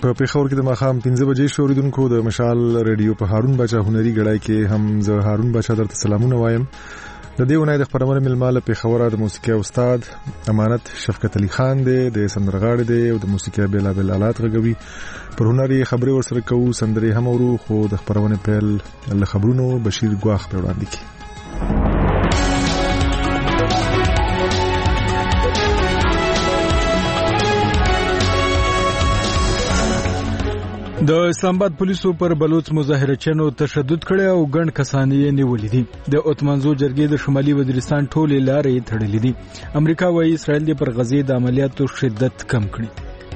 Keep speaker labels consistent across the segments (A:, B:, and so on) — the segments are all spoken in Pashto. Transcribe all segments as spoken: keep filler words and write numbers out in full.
A: په پیښور کې د ماښام پنځه بجې شو. اوریدونکو د مشال ریډیو په هارون بچا هنري غړای کې هم زه هارون بچا درته سلامونه وایم. د دې ونای د خبرونه ملماله پیښور د موسیقي استاد امانت شفقت علي خان دی، د سندرغاړي دی او د موسیقي بیل بیل آلات غږوي. پر هنري خبرې ورسره کوو، سندرې هم ورو، خو د خبرونه پیل له خبرونو بشیر ګواخ په وړاندې کی.
B: د اسلام آباد پولیسو پر بلوچ مظاهرچیانو تشدد کړی او ګڼ کسان یې نیولي دي. د اوتمانزو جرګې د شمالي وزیرستان ټولې لارې تړلې دي. امریکا وايي اسرائیل د پر غزې د عملیاتو شدت کم کړي.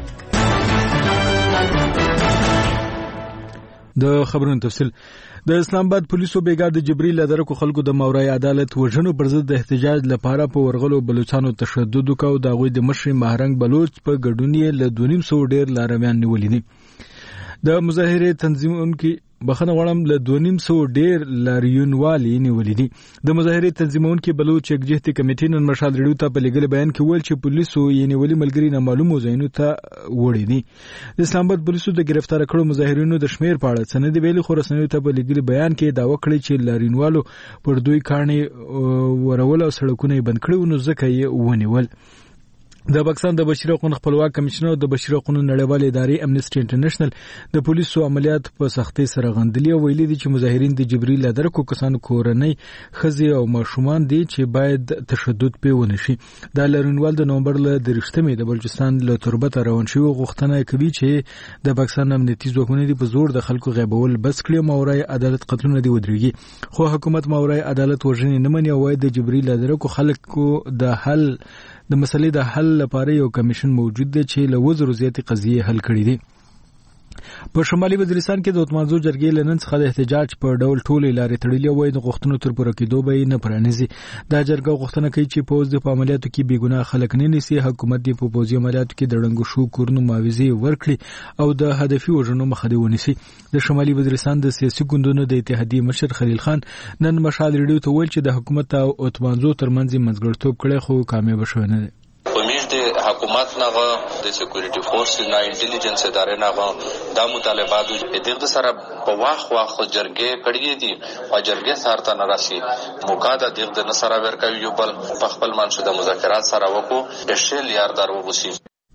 B: د خبرونو تفصیل. د اسلام آباد پولیسو بیګا د جبريل لدرکو خلکو د ماورای عدالت وژنو پر ضد د احتجاج لپاره په ورغلو بلوچستانو تشدد وکاو. د غوي د مشر مهرنګ بلوچ په ګډونی له دوه نیم سو ډیر لارویان نیولې دي. د مظاهره تنظیمونکو بخنه وړم له دوه نیم سو ډیر لاریونوالي نیولې دي. د مظاهره تنظیمونکو بلوچ یکجهتي کمیټې نن مشال ریډیو ته په لګل بیان کې ویل چې پولیسو یې نیولې ملګری نه معلومو ځایونو ته وړي دي. د اسلام آباد پولیسو د گرفتار کړو مظاهرینو د شمیر په اړه سند ویلي خو رسنیو ته په لګل بیان کې داوا کړی چې لاریونوالو پر دوی کارنې ورول او سړکونه بند کړو نو ځکه یې ونیول. د پاکستان د بشري حقوقو خپلواک کمشنر د بشري حقوقو نړیوال ادارې امنیسټي انټرنیشنل د پولیسو عملیات په سختۍ سره غندلي او ویلي دي چې مظاهرین د جبريل لدرکو کسانو کورنۍ خزي او ماشومان دي چې باید تشدد په ونه شي. د لرونوال د نومبر له درشتمې د بلوچستان له تربت روان شوی غوښتنه کوي چې د پاکستان امنیتي ځواکونه دي په زور د خلکو غیبول بس کړي ماورای عدالت قتلونه دی ودرېږي. خو حکومت ماورای عدالت وژنې نه مني او وايي د جبريل لدرکو خلکو د حل د مسلې د حل لپاره یو کمیشن موجود دی چې له وزرو زیاتې قضیې حل کړي دي. په شمالي وزیرستان کې د اوتمانزو جرګې لنن څخه د احتجاج په ډول ټولې لارې تړلې وای د غوښتنو تر پوره کېدو به نه پرانیزي. دا جرګه غوښتنه کوي چې پوز د عملیاتو کې بیګناه خلک نه نیسي. حکومت د پوزي عملیاتو کې د ړنګو شو کورونو معاوضه ورکړي او د هدفي وژنو مخه دی ونیسي. د شمالي وزیرستان د سیاسي ګوندونو د اتحادیې مشر خلیل خان نن مشال ریډیو ته ویل چې د حکومت او اوتمانزو ترمنځ منځګړیتوب کړي خو کامیاب شوی نه دی.
C: حکومت نغه د سکیورټي فورس نه انټيليجنس ادارې نغه د مطالبات د دغه سره په واخ واخ جرګې کړي دي او جرګې سره نه راشي مقاده دغه د سره ورکوي یو بل په خپل منشوده مذاکرات سره وکړو د شل یاردار وغوسي.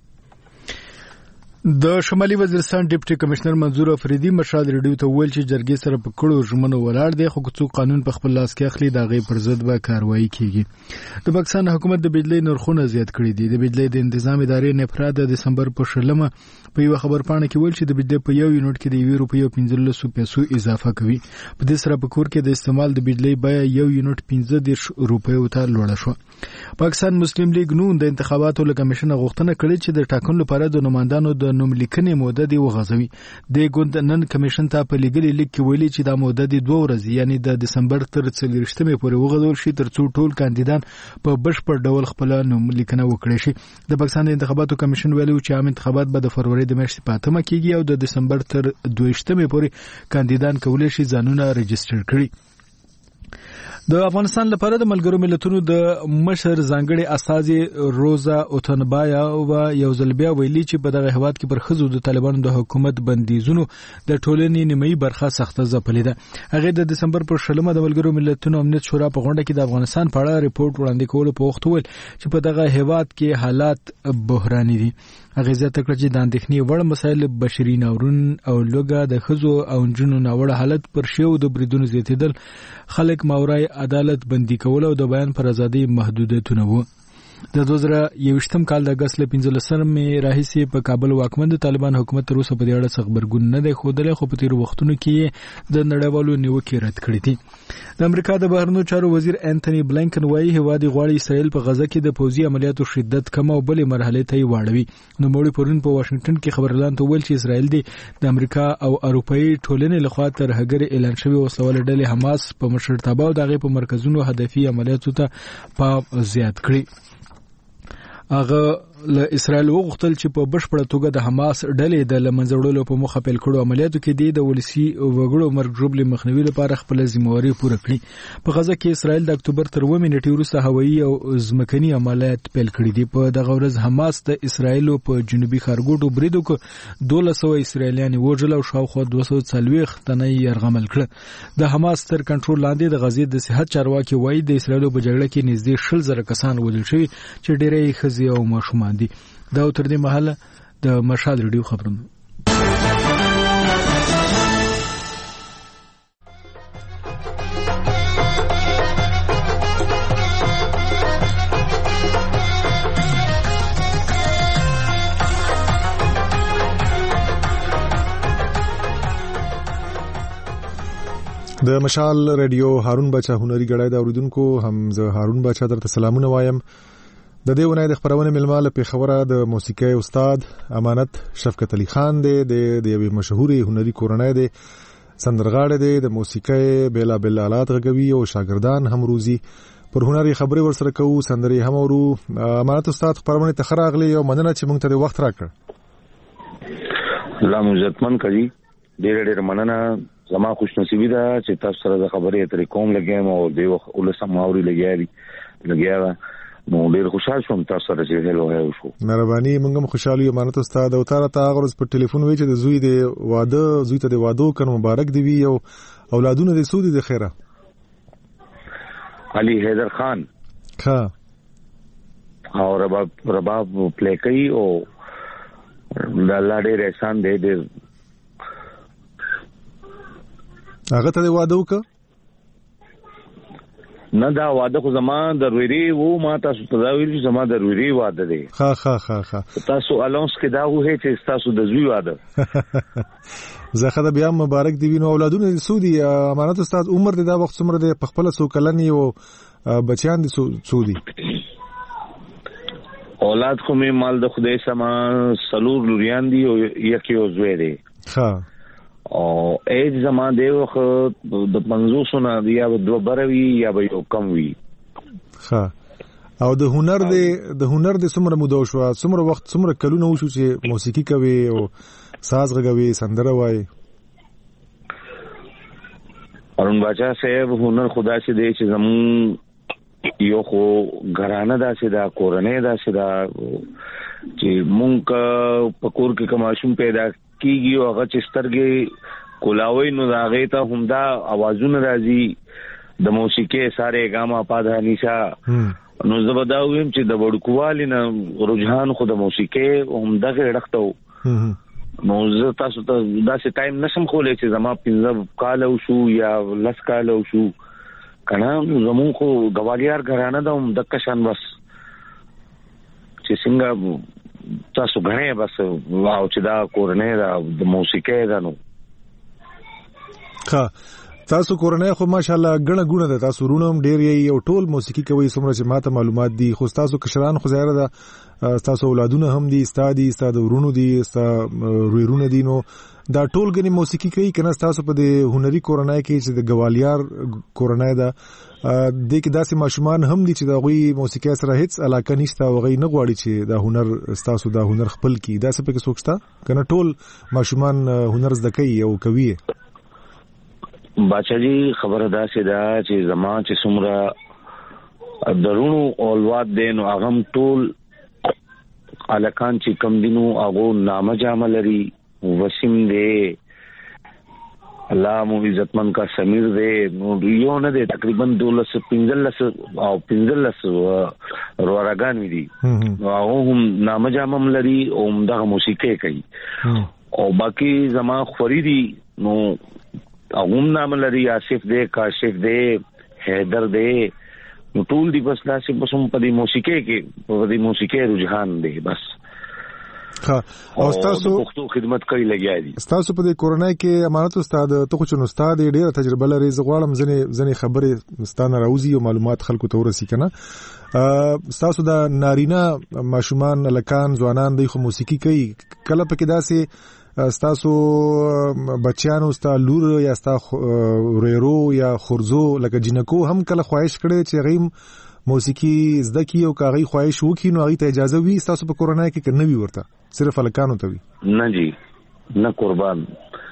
B: د شمالي وزیرستان ډیپټي کمشنر منظور افریدي مشال ریډیو ته ویل چې جرګې سره په کړو ژمنو ولاړ دي خو څو قانون په خپل لاس کې اخلي دا غي پر ضد به کاروایی کیږي. د پاکستان حکومت د بجلی نرخونه زیات کړي دي. د بجلی د تنظیم ادارې نه د دسمبر په شلمه په یو خبر پاڼه کې ویل چې د بجلی په یو یونټ کې د یو روپیو پنځه سوه پیسو اضافه کوي. په دې سره په کور کې د استعمال د بجلی بیه یو یونټ پنځه روپیو ته لوړه شو. پاکستان مسلم لیگ نون د انتخاباتو له کمیشن غوښتنه کړې چې د ټاکنو لپاره د نمائندانو د نوم لیکنې موده دی وغځوي. د ګوند نن کمیشن ته په لګلي لیک کې ویلي چې د موده دی دوه ورځې یعنی د دسمبر تر څلورشتمې پورې وغځول شي ترڅو ټول کاندیدان په بشپړ ډول خپل نوم لیکنه وکړي شي. د پاکستان د انتخاباتو کمیشن ویلي چې عام انتخابات به د فروری د میاشتې په اتمه کېږي او د دسمبر تر دوهشتمې پورې کاندیدان کولی شي ځانونه ريجستر کړي. د افغانستان لپاره د ملګرو ملتونو د مشر ځانګړي استاذ روزا اوتنبایا او یو ځل بیا ویلي چې په دغه هواد کې پر خزو د طالبانو د حکومت بندیزونو د ټولنې نیمایي برخه سخته ځپلې ده. هغه د دسمبر پر شلمه د ملګرو ملتونو امنیت شورا په غونډه کې د افغانستان په اړه ریپورت وړاندې کولو په وخت ویل چې په دغه هواد کې حالات بحراني دي. هغه زیاته کړ چې د اندېښنې وړ مسایل بشري ناورین او لوګه د خزو او جنونو ناوړه حالت پر شیو د بریدونو زیاتېدل خلک ماورای عدالت بندي کول او د بیان پر ازادي محدودیتونه وو. د دوه زره یوویشتم کال د اگست له پنځلسمې راهیسې په کابل واکمن د طالبان حکومت تر اوسه په دې اړه څه خبرګون نه دی ښودلی خو په تیرو وختونو کې د نړیوالو نیوکې رد کړې دي. د امریکا د بهرنیو چارو وزیر انټونی بلینکن وایي هیواد غواړي اسرائیل په غزه کې د پوځي عملیاتو شدت کم او بلې مرحلې ته واړوي. نو موږ پرون په واشنگټن کې خبرلاند ته ویل چې اسرائیل د امریکا او اروپאי ټولنې لخوا تر هغه اعلان شوی وسلواله ډلې حماس په مشرتابه او دغه په مرکزونو هدفي عملیاتو ته پام زیات کړی. هغه له اسرائیل وغوښتل چې په بشپړه توګه د حماس ډلې د لمنځوړلو په مخه پیل کړو عملیاتو کې د ولسی وګړو مرګ ژوبلې مخنیوي لپاره خپل ذمہواری پوره کړې. په غزه کې اسرائیل د اکتوبر تر اووه نیټې وروسته هوایي او ځمکني عملیات پیل کړي دي. په دغه ورځ حماس د اسرائیل په جنوبي ښارګوټو بریدو کې دوه سوه اسرائیلیان وژل او شاوخوا دوه سوه څلوېښت تنه یې یرغمل کړل. د حماس تر کنټرول لاندې د غزې د صحت چارواکي وایي د اسرائیل په جګړه کې نږدې شل زره کسان وژل شوي چې ډېری یې ښځې او ماشومان دي. دا تر دې مهاله د مشهد ریډیو خبرونه.
A: د مشال ریډیو هارون بچا هنري غړای دا اوریدونکو هم زه هارون بچا درته سلامونه وایم. د دې ونې د خبرونه ملماله په خبره د موسیقي استاد امانت شفقت علي خان دی د یوې مشهوري هنري کورنۍ دی سندرغاړی دی د موسیقي بیلا بیل آلات غږوي او شاګردان هم روزي پر هنري خبرې ورسره کوو سندري هم ورو. امانت استاد خبرونه ته خراغلی او مننه چې موږ ته وخت راکړ.
D: الله عزتمن کړي ډېر ډېر مننه. زما خوش نصیبی ده چې تاسو سره د خبرې اترې کوم لګیم او د ولسم ماوري لګیاري لګیاره نو ډېر خوشاله شوم تاسو سره چې هلو هلو شو.
A: مهرباني موږ هم خوشاله یو امانت استاد او تاره تا غرض په ټلیفون وی چې د زوی د واده زوی ته د واده کنه مبارک دی وی او اولادونه د سودی د خیره.
D: علي حیدر خان
A: ها
D: او رباب رباب پلی کوي او د الله ډېر احسان دی. ډېر
A: هغه ته واده وکړه
D: نه دا واده خو زما ضروري وو ما تاسو ته دا ویل چې زما ضروري واده دی.
A: ها ها ها ها
D: تاسو الانس کې دا وه چې تاسو د زوی واده
A: زه خدای بیا مبارک دی وینو اولادونه سودی امانت استاد عمر دی دا وخت څومره دی په خپل سو کلنی او بچیان دي سودی
D: اولاد خو می مال د خدای سما سلور لوریان دي او یک یو زوی دی.
A: ها
D: او ایج زما دیو خو د پنځوس نه یا دوه بروي یا به یو کم وي.
A: ها او د هنر دی د هنر د څومره مودو شو څومره وخت څومره کلونه وشو چې موسیقي کوي او ساز غږوي سندره وای.
D: ارون باچا صاحب هنر خدا سے دی چې زمون یو خو غرانه دا سي دا کورنۍ دا سي دا چې مونږ په کور کې کماشوم پیدا کیږي او هغه چې سترګې کولاوي نو هغه ته همدا आवाजونه راځي د موسیقي ساره ګاما پاده نشا نو زبدا ویم چې د وړکوالي نه رجحان خو د موسیقي همدا کې رختو نو زه تاسو ته داسې ټایم نشم خولې چې زما پنځه کال او شو یا لس کال او شو کنه زمون خو غوالیار غرانه د دک شان بس چې څنګه تاسو غنه بس واو چې دا کورنۍ دا د موسیقي دا نو
A: ها تاسو کورنۍ خو ماشاءالله غنه غونه ده تاسو رونم ډیر یې او ټول موسیقي کوي څومره چې ماته معلومات دي خو تاسو کشران خو ظاهر ده تاسو اولادونه هم دي استادي استاد ورونو دي استاد رويرونه دي نو دا ټول غني موسیقي کوي کنه تاسو په د هنري کورنۍ کې چې د غوالیار کورنۍ ده د کې داسې ماشومان هم دي چې دا غوي موسیقي سره هیڅ علاقه نشته او غي نه غواړي چې دا هنر تاسو دا هنر خپل کی دا څه پکې سوچتا کنه ټول ماشومان هنر زده کوي او کوي.
D: باچا جی خبره دا سي دا چې زما چې څومره درونو اولواد دین او اغم ټول الکان چې کم دینو هغه نامه جامه لري وسیم دی الله مو عزتمن کا سمیر دی نو یو نه دی تقریبا دولس پنځلس او پنځلس روراګان وی دي نو هغه هم نامه جامه لري او دغه موسیقي کوي او باقی زما خوريدي نو هغه نامه لري آصف دی کاشف دی حیدر دی نو ټول دی بس داسې بس هم په دې موسیقي کې په دې موسیقي رجحان دی بس.
A: ها او تاسو
D: پښتو خدمت کوي لګیا دي.
A: تاسو په دې کورونای کې امانت استاد ته خو چون استاد ډیره تجربه لري زغوالم ځنې ځنې خبره ستانه راوځي او معلومات خلکو ته ورسي کنه. تاسو دا نارینه ماشومان لکان ځوانان دی خو موسیقي کوي کله پکې داسې تاسو بچیانو ستا لور یا ستا ریرو یا خورزو لکه جنکو هم کله خواهش کړي چې غیم موسیقي زده کی او کاغی خواهش وکي نو هغه ته اجازه وي تاسو په کورونای کې کنه وي ورته صرف الکانو ته وي
D: نه جی نه قربان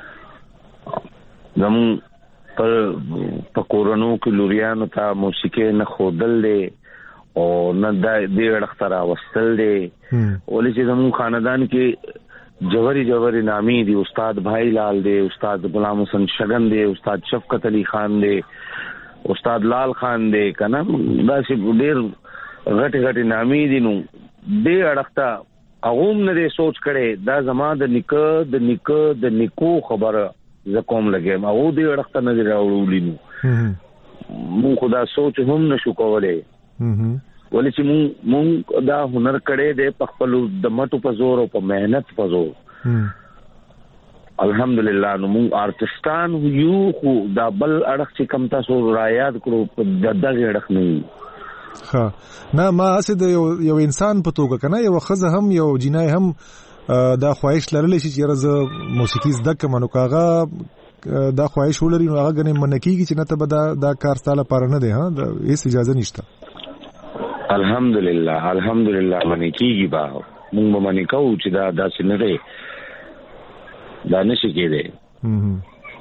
D: زمون پر پکورونو کې لوريانو ته موسیقي نه خودل دي او نه د دې اړختره وستل دي ولې چې زمون خاندان کې جوهری جوهری نامي دي استاد بھائی لال دي استاد غلام حسن شگن دي استاد شفقت علي خان دي استاد لال خان دي کنه دا چې ډېر غټ غټ نامي دي نو دې اړخته اغوم نه سوچ کړي دا زما د نیکه د نیکه د نیکو خبره زکوم لګم او دې اړخته نه راوړولې نو مون خدا سوچ هم نشو کولای ولې چې مون مون دا هنر کړي د خپل د مټو په زور او په مهنت په زور الحمدلله نو مون آرټستان یو خو دا بل اړخ چې کم تاسو را یاد کړو په دغه اړخ نه
A: ها نه ما اسد یو یو انسان په توګه کنه یو خزه هم یو جنای هم دا خواهش لرلی شي چې راز موسیقي زده کوم نو کاغه دا خواهش ولري نو هغه غنه منکیږي چې نه ته دا دا کار ستاله پاره نه دی ها دا هیڅ اجازه نشته
D: الحمدلله الحمدلله منکیږي با موږ به منکو چې دا داسې نه دی دا نشي کېده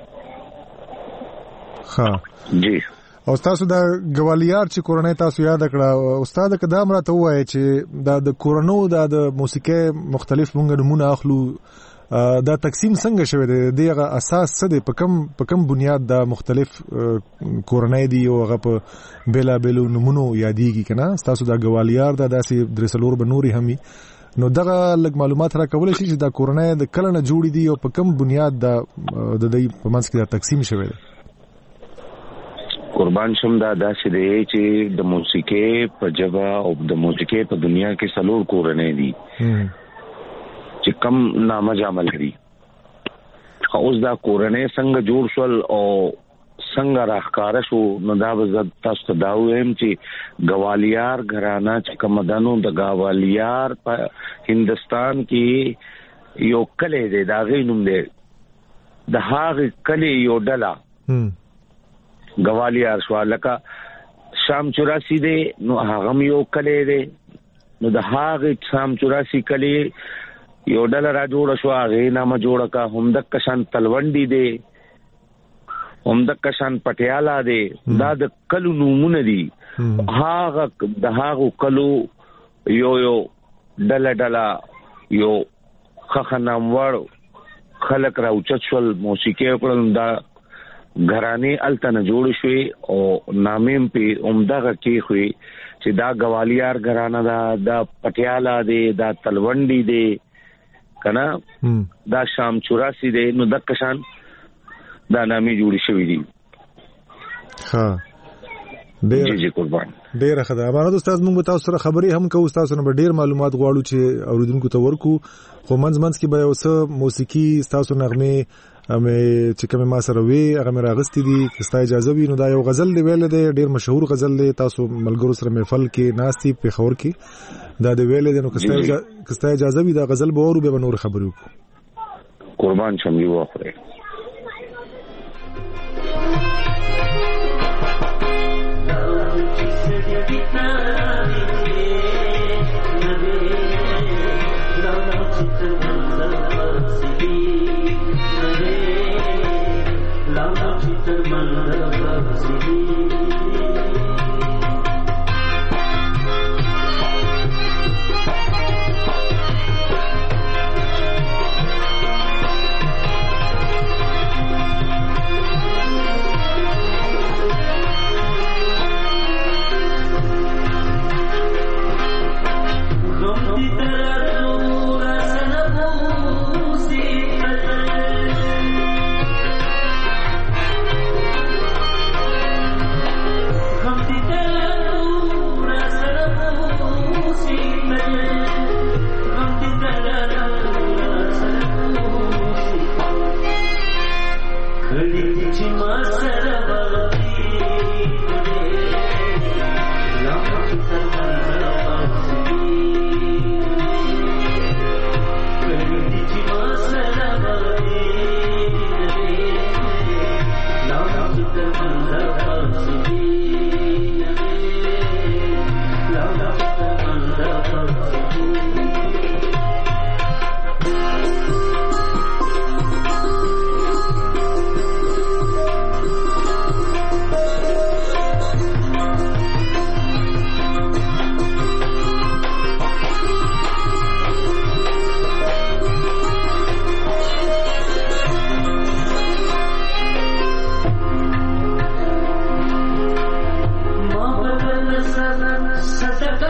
A: ها
D: جی
A: او تاسو دا ګوالیار چې کورنۍ تاسو یاد کړه استاد قدام راته وایي چې دا د کورنو دا د موسیقي مختلف مونږ نمونه اخلو دا تقسیم څنګه شوی دی دغه اساس څه دی په کم په کم بنیاد دا مختلف کورنۍ دی او هغه په بلا بلو نمونه یادېږي کنه تاسو دا ګوالیار دا داسې درسلور بنوري همي نو دغه لږ معلومات را کولای شي چې دا کورنۍ د کله نه جوړې دي او په کم بنیاد دا د دې په منځ کې دا تقسیم شوی دی
D: قربان شم دا داسې دی چې د موسیقي په جبا او د موسیقي په دنیا کې سلور کورنۍ دي چې کم نامه جامل لري اوس دا کورنۍ څنګه جوړ شول او څنګه راخکاره شو نو دا به تاسو ته دا وایم چې ګوالیار غرانه چې کوم دانو د ګوالیار په هندستان کې یو کلی دی دا غي نوم دی د هغه کلی یو ډله ګوالیار شو لکه شام چوراسی دی نو هغه یو کلی دی نو د هغه شام چوراسی کلی یو ډله را جوړ شو هغه نامه جوړه کا همدک کشان تلونډي دی همدک کشان پټیالا دی دا د کلو نومونه دي هغه د هغه کلو یو یو ډله ډله یو خخنام وړ خلق را اوچت شول موسیقي کړل دا غرانه التن جوړ شوي او نامیم په عمدغه کې خوې چې دا ګوالیار غرانه دا د پټیالا دی دا تلونډي دی کنه دا شام چوراسی دی نو د کشان دا نامي جوړ شوی دی
A: ها ډېر
D: جی قربان
A: ډېر خدای امانت استاد موږ تاسو سره خبري هم کوو تاسو نه ډېر معلومات غواړو چې اوریدونکو ته ورکو خو منځ منځ کې به اوس موسیقي تاسو نغمه امه چې کوم ما سره وی هغه مې راغستې دي که ستا اجازه وي نو دا یو غزل دی ویل دی ډېر مشهور غزل دی تاسو ملګرو سره محفل کې ناستي په خور کې دا دی ویل دی نو که ستا اجازه وي دا غزل به اورو به نور خبرو
D: قربان شم یو اخره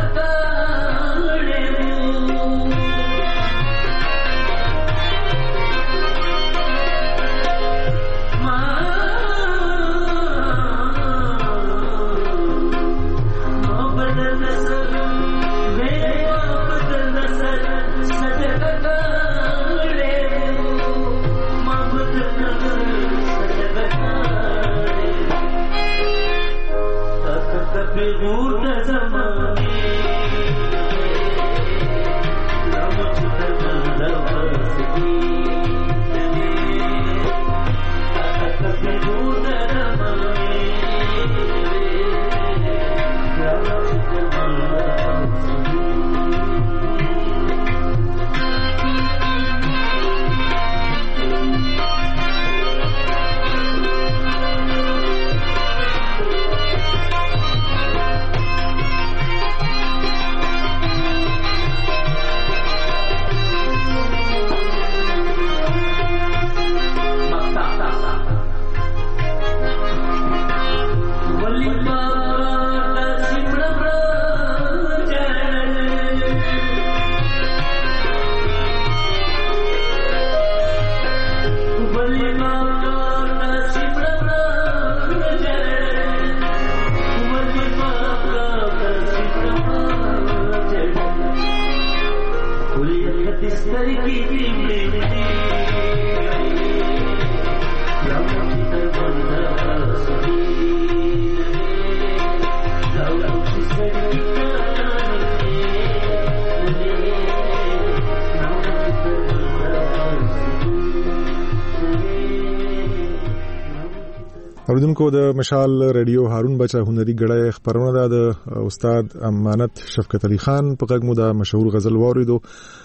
A: اوریدونکو د مشال ریډیو هارون بچا هنري غړی خبرونه ده د استاد امانت شفقت علي خان په غږ مو د مشهور غزل واوریدو.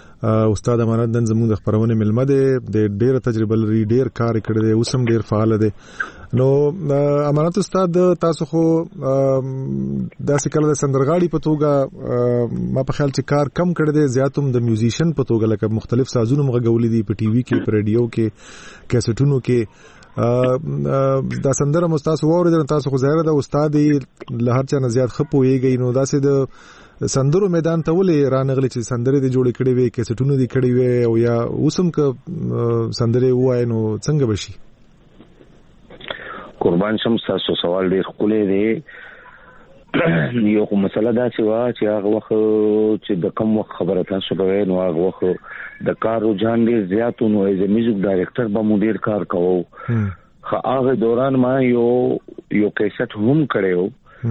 A: استاد امانت نن زموږ د خبرونه ملمه ده، د ډېر تجربه لري، ډېر کار کړی دی، اوس هم ډېر فعال دی. نو امانت استاد تاسو خو داسې کله د سندرغاړي په توګه ما په خیال چې کار کم کړی دی، زیات هم د میوزیشن په توګه لکه مختلف سازونه مغږولي دي په ټي وي کې، په ریډیو کې، کیسټونو کې. دا سندره مستاسو وره تاسو خو ظاهر ده استاد له هر چا نه زیات خپويږي. نو داسې د سندرو میدان ته ولې رانغلی چې سندره دي جوړ کړي وي، کیسټونه دي کړي وي، او یا اوسم ک سندره وای نو څنګه بشي؟
D: قربان شم، تاسو سوال ډیر خولې دی. یو کوم مسله دا چې وا چې هغه وخت چې د کوم وخت خبره تاسو کوي، نو هغه وخت د کار رجحان ډیر زیات نو ایز میوزیک ډایرکټر به مو ډیر کار کوو. خو هغه دوران ما یو یو کیسټ هم کړو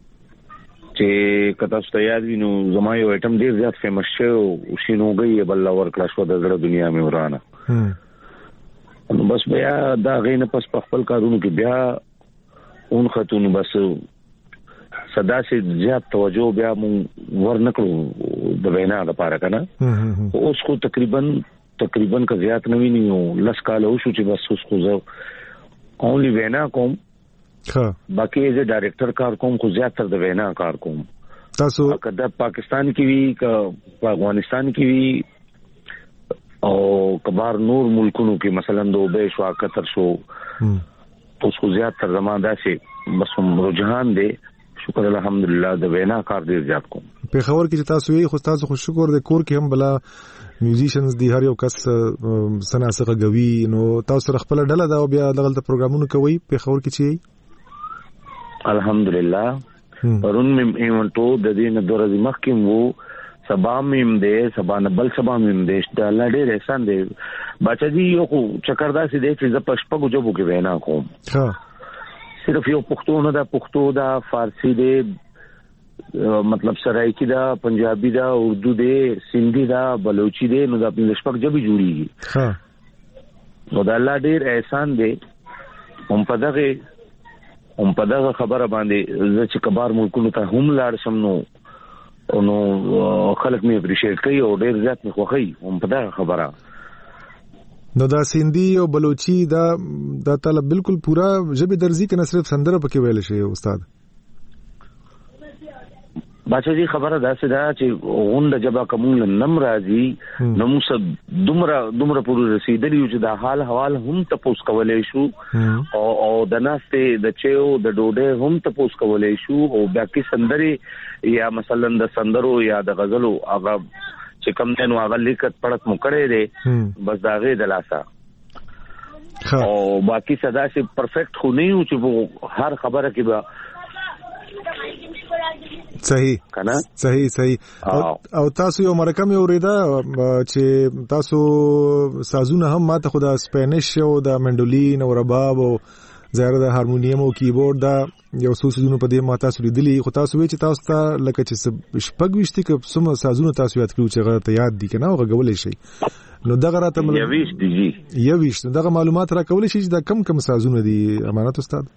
D: چې کته ست یاد وینو، زما یو ایټم ډیر زیات فیمس شو او شینوګي بل اور کلاس و د زړه دنیا مې ورانه. نو بس بیا دا غینه پس په خپل کارونو کې بیا اون خاتون بس صدا سي زیات توجه بیا مون ورنکړو د وینا لپاره کنه. اوس خو تقریبا تقریبا کا زیات نه ویني، لس کال او شو چې بس اوس خو زه اونلی وینا کوم.
A: ها
D: باقي از ډایرکټر کار کوم، خو زیات تر د وینا کار کوم.
A: تاسو
D: کله پاکستان کې وی ک افغانستان کې وی او کبار نور ملکونو کې مثلا دوبه شو، قطر شو، اوس خو زیات تر زمانه داسې بس رجحان دی. شکر الحمدلله د وینا کار ډیر زیات کوم.
A: په خبر کې چې تاسو یې خو تاسو خو شکر د کور کې هم بلا میوزیشنز دی، هر یو کس سناسقه غوي. نو تاسو سره خپل ډله دا بیا دغه پروګرامونه کوي په خبر کې چې
D: الحمدلله پرون مې ایونټو د دې نه درځي مخکې وو، سبا مې دې سبا نه بل سبا مې دې د الله ډېر احسان دی. بچا دی یو چکردا سي دې چې ز پښپغو جوبو کې وینا کوم.
A: ها
D: صرف یو پښتو نه دا پښتو دا فارسی دی، مطلب سرایکی دا، پنجابی دا، اردو دی، سندھی دا، بلوچی دی، نو دا په شپږ ژبې جوړیږي.
A: ها
D: نو دا الله ډېر احسان دی. هم په دغه هم په دغه خبره باندې زه چې کبار ملکونو ته هم لاړ شم نو نو خلک مې اپریشیټ کوي او ډېر زیات مې خوښي هم په دغه خبره.
A: نو دا سندھی او بلوچی دا دا طلب بالکل پورا جبه درزي کنه صرف سندره پکې ویل شي استاد؟
D: باچا جی خبره دا سدا چې غونډه جبا کومل نم راځي نو موږ دومره دومره پوره رسیدلی چې د حال حوال هم تاسو کولای شو او او د ناسته د چيو د ډوډۍ هم تاسو کولای شو او باقي سندري یا مثلا د سندرو یا د غزلو هغه چې کوم دنو هغه لیکت پړت مو کړی دی بس داغه د لاسا او باقي صدا سي پرفیکټ خو نه یو چې هر خبره کې به
A: صحیح کنه صحیح صحیح او تاسو یو مرکم یو ریدا چې تاسو سازونه هم ماته خدا سپینش او د منډولین او رباب او زیاده د هارمونیم او کیبورډ دا یو څو سازونه په دې ماته سوري دي خو تاسو وی چې تاسو ته لکه چې شپږ وشتي کې سم سازونه تاسو یاد کړو چې غته ته یاد دي کنه او غولې شي نو دغه راته
D: یويش دي جی
A: یويش دغه معلومات را کولې شي چې دا کم کم سازونه دي امانت استاد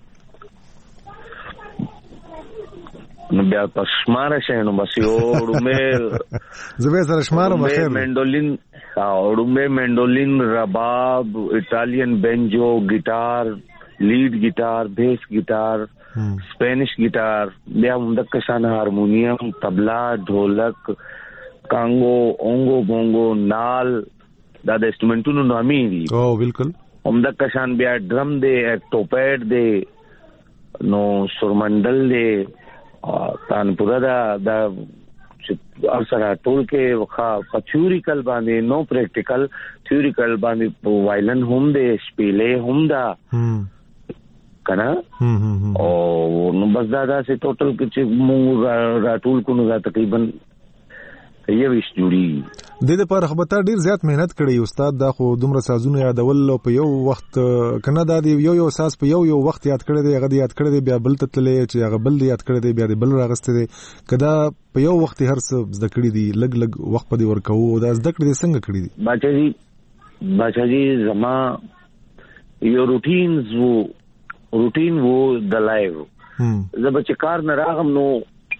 D: نو بیا پښماره شې نو بس یو ډومه
A: زبې سره شماره مخیر
D: منډولین او ډومه منډولین رباب ایتالین بنجو ګټار لیډ ګټار بیس ګټار سپینش ګټار بیا د کشان هارمونیم طبلا ढोलक کانګو اونګو بونګو نال دا د انسټرومنټونو نامي دي
A: او بالکل
D: هم د کشان بیا ډرم دی اکټوپیډ دی نو سورمنډل دی تان پورا دا دا ارسره ټول کې وخا پچوریکل باندې نو پریکټیکل تھیوریکل باندې وایلن هم دې سپیلې هم دا کنه او نو بس دا دا سه ټوټل کې موږ را ټول کو نو تقریبا یو ویش جوړي
A: د دې پر خبرتا ډیر زیات مهنت کړی استاد دا خو دومره سازونه یادول په یو وخت کنه دا دی یو یو ساز په یو یو وخت یاد کړی دی هغه یاد کړی دی بیا بل ته تللی چې هغه بل یاد کړی دی بیا بل راغسته دی کدا په یو وخت هر څه زده کړی دی لګ لګ وخت په دی ورکو دا زده کړی دی څنګه کړی دی
D: باچا جی باچا جی زما یو روټینز وو روټین وو د لایو زه بچ کار نه راغم نو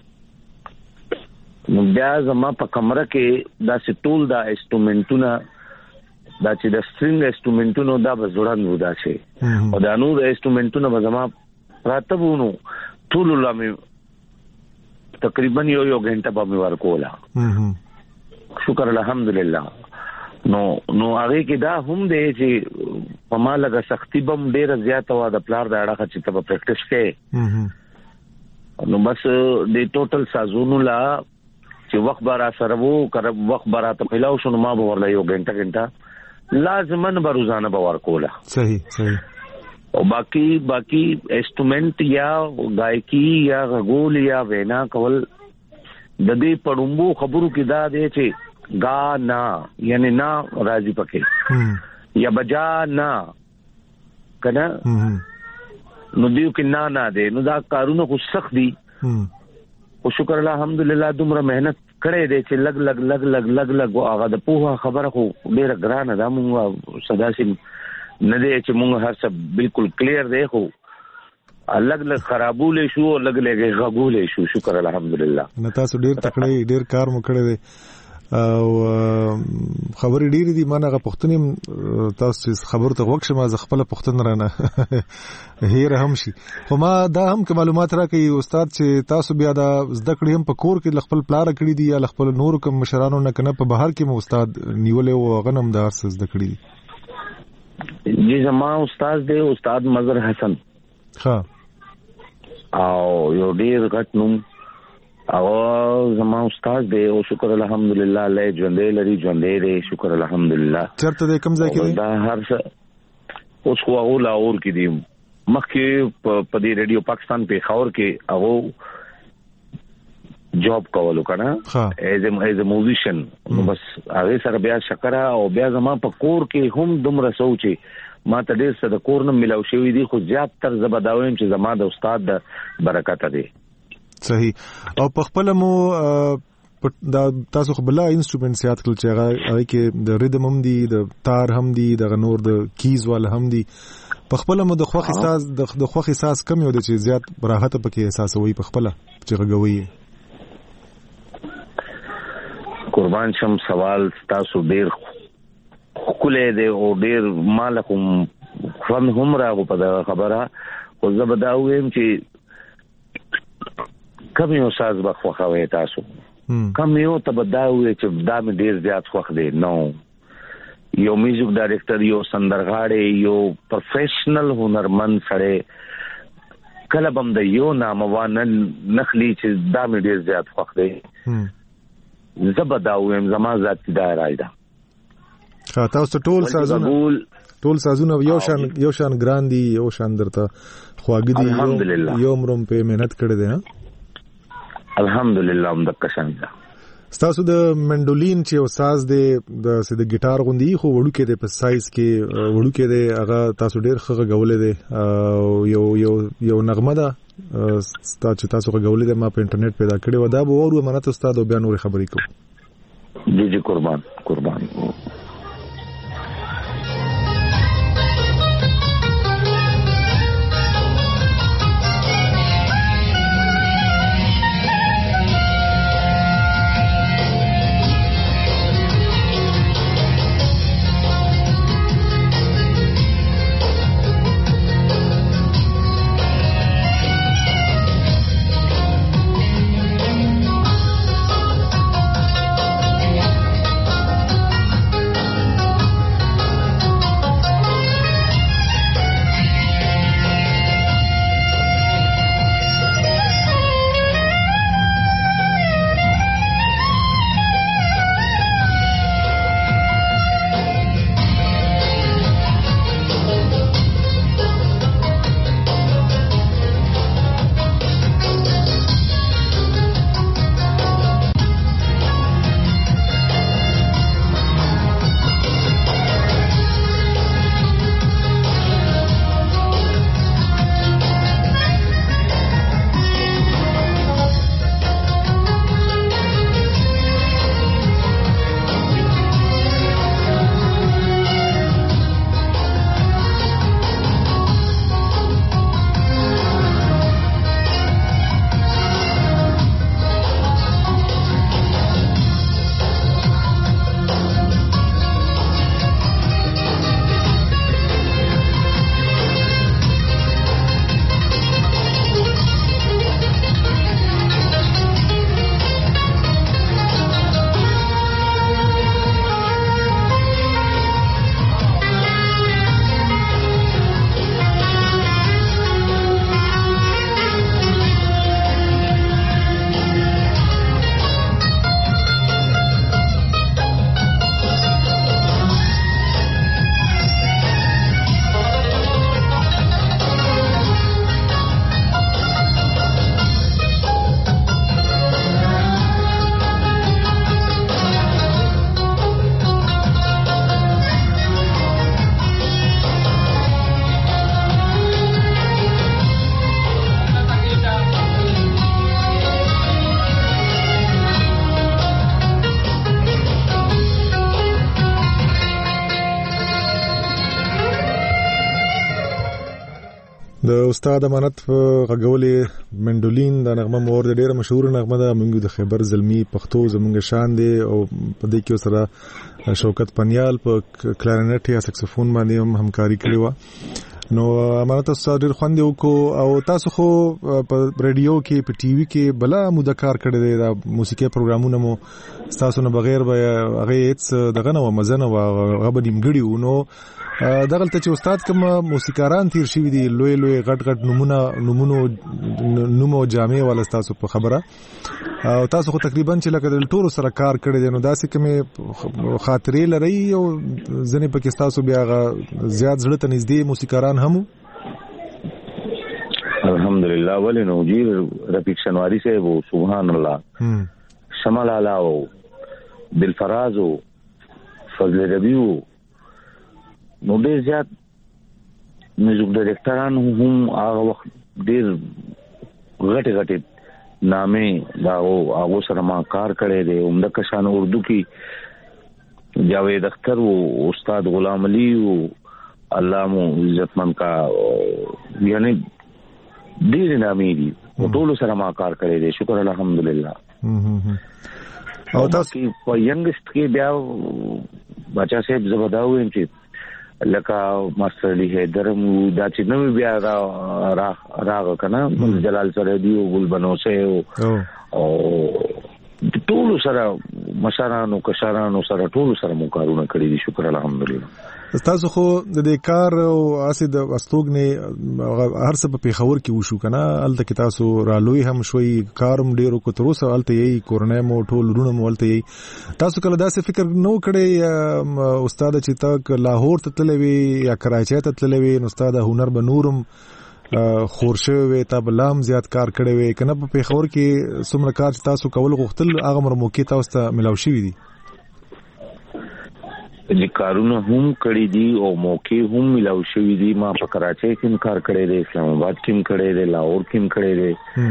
D: نو بیا زما په کمره کې دا سټول دا انسټرومنټونه دا چې د سټرینګ انسټرومنټونو دا بزړان ودا شي او دا نو د انسټرومنټونو به زما راتبونو ټول لامي تقریبا یو یو غنټه به مې ورکولا شکر الحمدلله نو نو هغه کې دا هم دی چې په ما لګه سختي بم ډیره زیاته و د پلار د اړه چې ته پریکټیس کې نو بس د ټوټل سازونو لا چې وخت بارا سره وو کړه وخت بارا ته پلاو شنو ما به ورلا یو غنټه غنټه لازمن به روزانه به ورکولا
A: صحیح صحیح
D: او باقی باقی انسټرومنټ یا گایکی یا غول یا وینا کول د دې پړومبو خبرو کې دا دی چې گا نا یعنی نا راضی پکې یا بجا نا کنه نو دیو کې نا نا دی نو دا کارونه خو سخت دي او شکر الحمدلله دومره مهنت کړې دي چې لګ لګ لګ لګ لګ لګ هغه د پوهه خبره خو ډیره ګرانه ده موږ صدا سي نه دي چې موږ هر څه بالکل کلیر دی خو الګ لګ خرابولې شو لګ لګ غغولې شو شکر الحمدلله
A: نو تاسو ډیر تکړه ډیر کار مو کړی دی او خبرې ډېرې دي ما نه پښتنې تاسو خبرو ته وښه ما ز خپل پښتون رانه هیر هم شي خو ما دا هم که معلومات راکړي استاد چې تاسو بیا دا زده کړې هم په کور کې خپل پلار کړی دي یا خپل نور کوم مشرانو نه کنه په بهر کې مو استاد نیولې او غنم دار څه زده کړی دي
D: جی زما استاد دی استاد مظهر حسن
A: ها
D: او یو ډیر غټ نوم او زما استاد دی او شکر الحمدلله له ژوندې لري ژوندې دی شکر الحمدلله
A: چرته د کوم ځای کې
D: دا هر څه اوس خو هغه لاور کې دی مخکې په دې ریډیو پاکستان په خاور کې هغه جاب کولو کنه ایز ایز ا موزیشن بس هغه سره بیا شکر او بیا زما په کور کې هم دومره سوچي ما ته ډېر څه د کور نه ملاو شوی دی خو زیات تر زبداویم چې زما د استاد د برکت دی
A: صحیح او په خپل مو دا تاسو خپل انسټرومنټ یاد کړل چې هغه کې د ریدم هم دي د تار هم دي د نور د کیز ول هم دي په خپل مو د خوخ احساس د خوخ احساس کم یو د چې زیات راحت پکې احساسوي په خپل چې غوي
D: قربان شم سوال تاسو ډیر خولې دی او ډیر مالکم فن هم راغو په خبره او زبداویم چې کم یو ساز به خوښوي تاسو کم یو تبداوي چې دا مې ډیر زیات خوښ دی نو یو میوزیک ډایرکټر یو سندرغاړی یو پروفیشنل هنرمند سره کله بم د یو ناموان نخلی چې دا مې ډیر زیات خوښ دی زبداوم زما ذاتي دا راځي
A: تاسو ټول سازونه ټول سازونه یو شان یو شان ګراندي یو شان درته خواږه دي یو مروم په مهنت کړی دی
D: الحمدلله هم د کشان دا
A: تاسو د منډولین چې او ساز دی د سید ګټار غوندي خو وړو کې د په سایز کې وړو کې دی هغه تاسو ډیر ښه غولې دی یو یو یو نغمه ده تاسو تاسو غولې دی ما په انټرنیټ پیدا کړی و دا به ورو منته استاد او بیا نور خبرې کوم
D: جی جی قربان قربان
A: د استاد امانت غږولې منډولین د نغمه مور د ډیره مشهور نغمه ده موږ د خیبر زلمی پښتو زمونږ شان دی او په دې کې سره شوکت پنیال په کلارینټ یا سکسوفون باندې هم همکاري کړې و نو امانت استاد ډیر خوند وکړو او تاسو خو په رادیو کې په ټي وي کې بلا موده کار کړی دی د موسیقي پروګرامونو مو تاسو نه بغیر به هغه هیڅ دغه نه مزنه و هغه به نیمګړی و نو دغلته چې استاد کوم موسیقاران تیر شوی دي لوی لوی غټ غټ نمونه نمونه نومو جامع ولا تاسو په خبره او تاسو خو تقریبا چې لکه د ټولو سره کار کړی دی نو داسې کومه خاطرې لري او ځنې پکې تاسو بیا زیات زړه ته نږدې موسیقاران هم
D: الحمدلله ولی نو جی رفیق شنواری سے وہ سبحان اللہ شمال علاو دلفراز فضل ربیو نو ډیر زیات میوزیک ډایرکټران هم هغه وخت ډیر غټ غټ نامې دا او هغه سره ما کار کړی دی عمده کشان اردو کې جاوید اختر او استاد غلام علی او علامه عزتمن کا یعنی ډیر نامې دي ټول سره ما کار کړی دی شکر الحمدلله او تاسو په ینګست کې بیا بچا صاحب زبرداو هم چې لکه ماستر علي حیدر مو دا چې نو بیا را راغ کنه جلال سرحدي او ګل بنوسه او ټول سره مشرانو کشرانو سره ټول سره مو کارونه کړی دي شکر الحمدلله.
A: تاسو خو د دې کار او اسید واستوګنه هر څه په پیښور کې وشو کنه الته کې تاسو را لوی هم شوي کارم ډیرو کو تر اوسه الته یې کورونه مو ټول رونه مو الته یې تاسو کله داسې فکر نو کړی استاد چې تک لاهور ته تللی وي یا کراچۍ ته تللی وي نو استاد هنر به نورم خورشه وي تاب لام زیات کار کړی وي کنه په پیښور کې څومره کار چې تاسو کول غوښتل هغه مر موقع تاسو ته ملاوي شي دي
D: چې کارونه هم کړی دي او موقع هم ملاوي شي دي ما په کراچۍ کې کار کړی دی اسلام آباد کې کړی دی لاهور کې کړی دی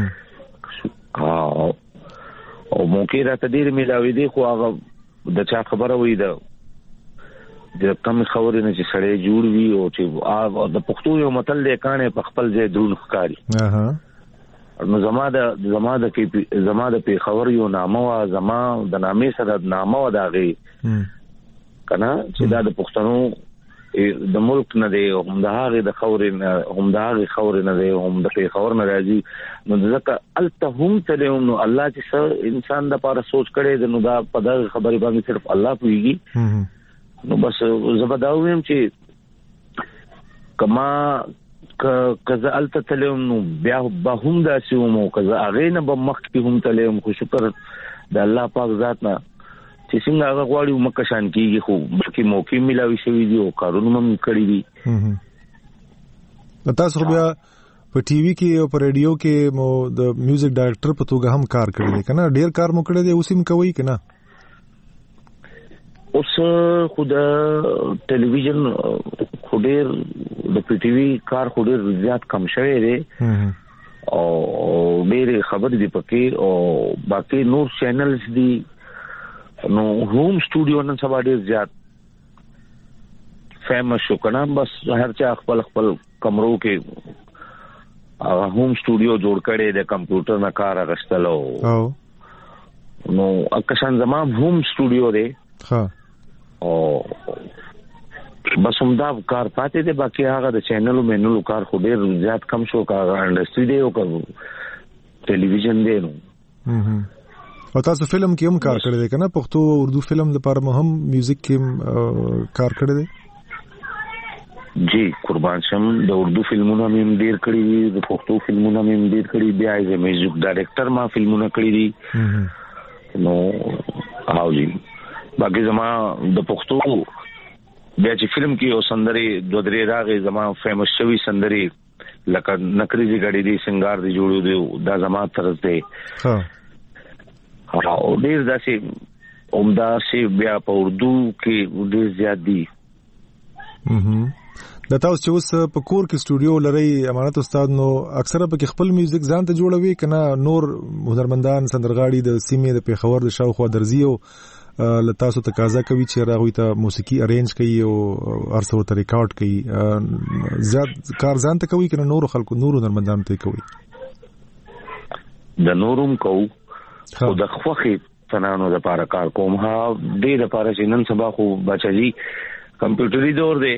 D: او موقع راته ډیر ملاوي دي خو هغه د چا خبره وي ده د کم خبرې نه چې سړی جوړ وي او چې د پښتو یو متل دی کانه په خپل ځای درون ښکاری
A: اها
D: نو زما د زما د زما د پیښور یو نامه وا زما د نامې سره نامه و داغي کنه چې دا د پښتنو د ملک نه دی هم د هغه د خورې هم د هغه خورې نه دی هم د پیښور نه راځي نو ځکه الته هم تلهم نو الله چې انسان د پاره سوچ کړي نو دا په دغه خبرې باندې صرف الله پويږي نو بس زبداویم چې کما کزه الته تلم نو بیا به هم دا سیمو کزه اغه نه به مخ کې هم تلم خو شکر د الله پاک ذات نه چې څنګه هغه غواړي مکه شان کیږي خو بلکې موقع ملاوي شوی دی او کارونه هم کړی دي.
A: تاسو بیا په ټي وي کې او په رادیو کې مو د میوزیک ډایرکټر په توګه هم کار کړی دی کنه ډیر کار مو کړی دی اوسم کوي کنه
D: اوس خو د ټلویزیون خو ډیر د پی ټي وي کار خو ډیر زیات کم شوی دی او ډیر خبر دی پکې او باقي نور چینلز دي نو هوم سټوډیو نن سبا ډیر زیات فیمس شو کنه بس هر چا خپل خپل کمرو کې هوم سټوډیو جوړ کړي د کمپیوټر نه کار غشتلو نو اکشان زمام هوم سټوډیو دی
A: ها
D: او بس هم دا کار پاتې دی باقي هغه د چینلو مینلو کار خو ډیر زیات کم شو کار انډستری دی او ټلویزیون دی نو
A: او تاسو فلم کې هم کار کړی دی کنه پښتو او اردو فلم لپاره مهم میوزیک کې کار کړی دی
D: جی قربان شم د اردو فلمونو هم ډیر کړی دي د پښتو فلمونو هم ډیر کړی بیا ایز میوزیک ډایرکټر ما فلمونه کړی دي نو او جی باقي زما د پښتو بیا چې فلم کې او سندري دوه درې راغې زما فیمس شوی سندري لکه نکریزي غړي دي سنگار دي جوړو دي دا زما طرز دی
A: ها
D: او ډیر داسې عمدہ سي بیا په اردو کې ډیر زیات دي
A: د تاسو چې اوس په کور کې سټوډیو لري امانت استاد نو اکثره په خپل میوزیک ځان ته جوړوي کنه نور هنرمندان سندرغاړي د سیمې د پیښور د شاوخوا درځي او ل تاسو تقاضا کوي چې راغوي ته موسیقي ارینج کوي او ارسو ته ریکارډ کوي زیات کار ځان ته کوي کنه نور خلکو نور هنرمندان ته کوي
D: د نورم کو خو د خوخي فنانو د لپاره کار کوم ها ډېر لپاره چې نن سبا خو بچی کمپیوټري دور دی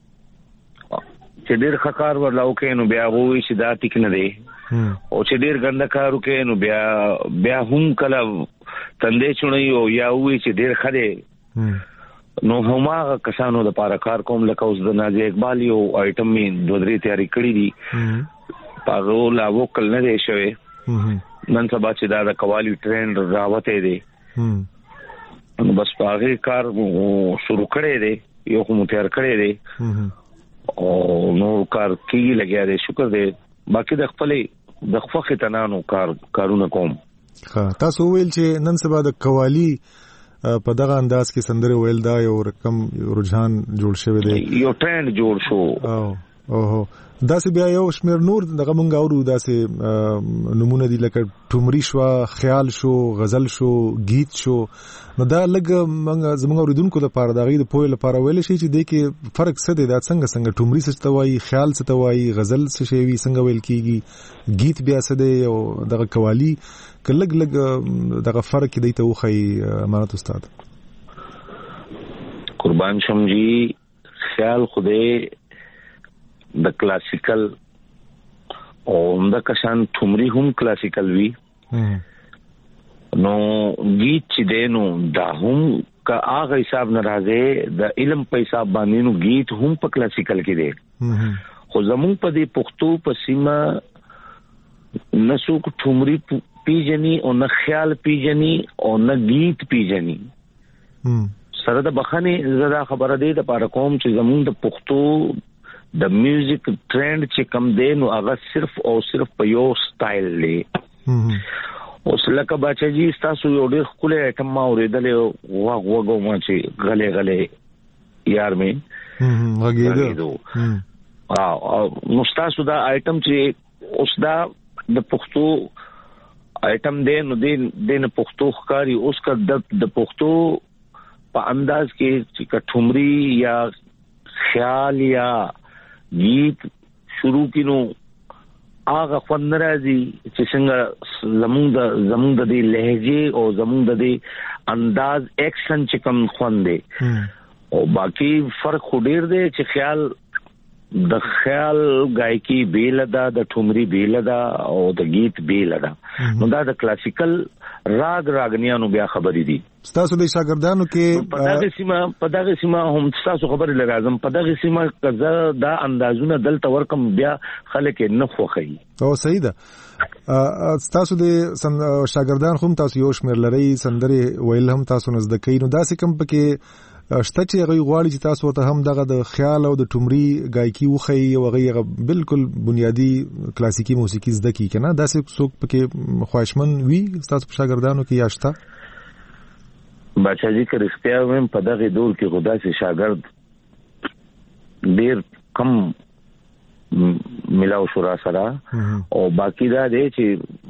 D: چې ډېر خکار ورلاو کې نو بیا وې چې دا ټیک نه دی او چې ډېر ګنده کارو کې نو بیا بیا هم کله تندې چونی او یا وې چې ډېر خره نو هماغه کسانو د لپاره کار کوم لکه اوس د نازي اقبال یو آیټم می دوه درې تیاری کړی دي پاغو لا وکل نه دی شوی نن سبا چې دا د قوالی ټرند راوته دی نو بس پاغه کار شروع کړی دی یو کوم تیار کړی دی او نو کار کیږي لګیا دی شکر دی باقي د خپل د خفخ تنانو کار کارونه کوم
A: ها تاسو ویل چې نن سبا د قوالی په دغه انداز کې سندره ویل دا یو رقم رجحان جوړ شوی دی
D: یو ټرند جوړ شو
A: او اوه داسې بیا یو شمیر نور دغه مونږ اورو داسې نمونه دي لکه ټومري شو خیال شو غزل شو گیت شو نو دا لګ مونږ زموږ اوریدونکو لپاره دغه د پوهه لپاره ویل شي چې د کې فرق څه دی دا څنګه څنګه ټومري څه توای خیال څه توای غزل څه شی وي څنګه ویل کیږي گیت بیا څه دی او دغه قوالی کلګ لګ دغه فرق دی ته وخی امانت استاد
D: قربان شم جی خیال خوده د کلاسیکل او د کشان ټومري هم کلاسیکل وی نو گیت چې دینو دا هم کا هغه حساب ناراضه د علم په حساب باندې نو گیت هم په کلاسیکل کې دی خو زمون په دې پښتو په سیمه نسو کو ټومري پیجنی او نه خیال پیجنی او نه گیت پیجنی سره د بخنه زړه خبره دی د پاره کوم چې زمون د پښتو د میوزیک ټرند چې کم دی نو هغه صرف او صرف په یو سټایل دی اوس لکه بچی جی تاسو یو ډېر خپل ایټم ما اورېدلې واغ وګو ما چې غلې غلې یار مې
A: غږېدو
D: او نو تاسو دا ایټم چې اوس دا د پښتو ایټم دی نو دی د پښتو ښکاری اوس کا د پښتو په انداز کې چې کټومري یا خیال یا گیت شروع کینو آغا خوند نرازی چې څنګه زمونږ د زمونږ د لهجه او زمونږ د انداز ایکشن چې کوم خوند دی او باقی فرق خو ډیر دی چې خیال د خیال گایکی بیل ده د ټومري بیل ده او د گیت بیل ده نو دا د کلاسیکل راګ راګنیانو بیا خبرې دي
A: تاسو د شاګردانو کې
D: په دغه سیمه په دغه سیمه هم تاسو خبرې لازم په دغه سیمه کزه دا اندازونه دلته ورکم بیا خلک نه خوخي
A: او صحیح ده تاسو د شاګردان هم تاسو یو شمیر لري سندري ویل هم تاسو نزد کین نو داسې کم پکې شته چې هغه غواړي چې تاسو ته هم دغه د خیال او د ټومري گایکی وخی او هغه بالکل بنیادی کلاسیکی موسیقي زده کی کنه داسې څوک پکې خواهشمن وي تاسو په شاګردانو کې یاشته
D: بچا جی که رښتیا ویم په دغه دور کې خدا سي شاګرد ډیر کم ملاو شورا سره او باقی دا دی چې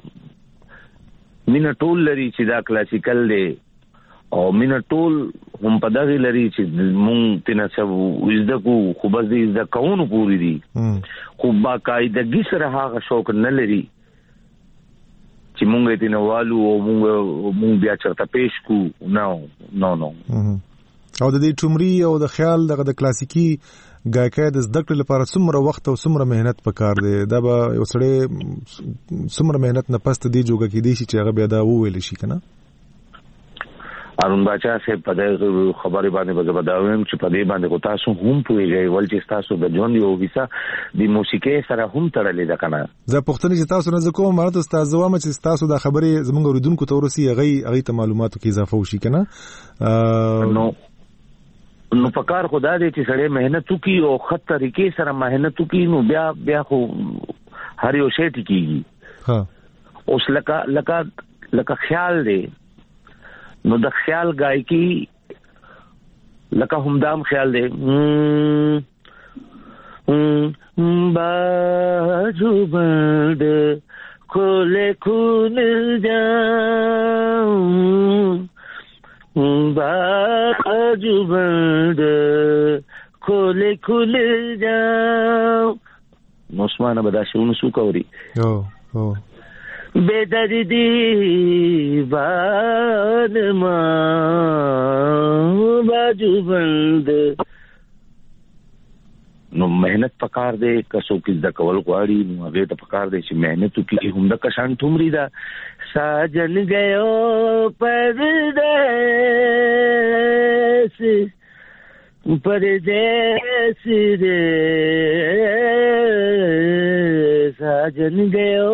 D: مینا ټول لري چې دا کلاسیکل دی او مینا ټول هم په دغه لري چې مونږ تنه سب وزده کو خو بس دې زده کوونو پوری دي خو باقاعدګي سره هغه شوق نه لري چې مونږ دې نوالو او مونږ مونږ بیا چرته پېښ کو نو نو نو
A: او د دې ټومري او د خیال دغه د کلاسیکی گایکای د زده کړې لپاره څومره وخت او څومره مهنت پکار دی دا به یو سړی څومره مهنت نه پست دی جوګه کې دی چې هغه بیا دا وویل شي کنه
D: ارون باچا سے پدې خبرې باندې به بداوم چې پدې باندې کو تاسو هم پوهیږئ ول چې تاسو د ژوند یو ویسا د موسیقي سره هم تړلې ده کنه
A: زه پوښتنه چې تاسو نه زکوم مرته استاد زوام چې تاسو د خبرې زمونږ اوریدونکو ته ورسي هغه هغه ته معلوماتو کې اضافه وشي کنه
D: نو نو پکار خدا دې چې سړی مهنت وکي او خط طریقې سره مهنت وکي نو بیا بیا خو هر یو شی ټیکيږي ها اوس لکه لکه لکه خیال دی نو د خیال گایکی لکه همدام خیال دی باجو بند کھولے کھول جاؤں باجو بند کھولے کھول جاؤں نوسمانه بداشونه سو کوي
A: او او
D: بے دردی بانما باجو بند نو مهنت پکار دی کسو کې د کول غواړي نو هغه ته پکار دی چې مهنت وکړي هم د کشان ټومري دا ساجن گیو پردیس پردیس دے ساجن گیو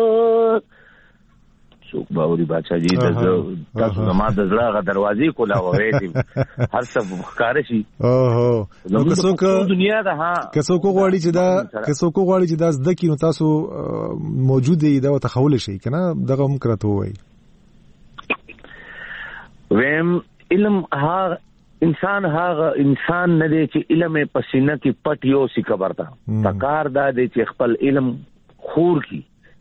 D: څوک باوري بچا جی د تاسو زما د زړه دروازې کولا وې دي هر څه ښکار شي
A: اوه نو څوک
D: دنیا ده ها
A: څوک غواړي چې دا څوک غواړي چې دا زده کینو تاسو موجود دی دا تخول شي کنه دغه هم کرته وای
D: ویم علم ها انسان ها انسان نه دی چې علم پسینه کې پټ یو سی خبرتا تکار دا دی چې خپل علم خور کی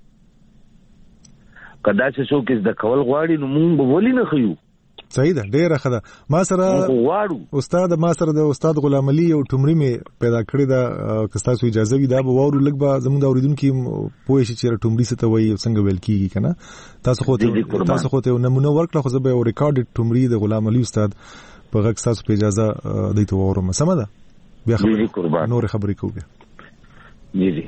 D: کدا چې څوک د کول غواړي نو مونږ ولې نه خيو
A: صحیح ده ډیره ښه ده ما سره استاد ما سره د استاد غلام علي او ټومري می پیدا کړی دا که تاسو اجازه وي دا به وورو لګ به زموږ د اوریدونکو پوه شي چې ټومري څه ته وایي څنګه ویل کیږي کنه تاسو خو تاسو خو ته نمونه ورکړه خو زه به ریکارډ ټومري د غلام علي استاد په غږ تاسو په اجازه دیته وورم سم ده بیا
D: خبرې قربان
A: نور خبرې کوو بیا
D: جی جی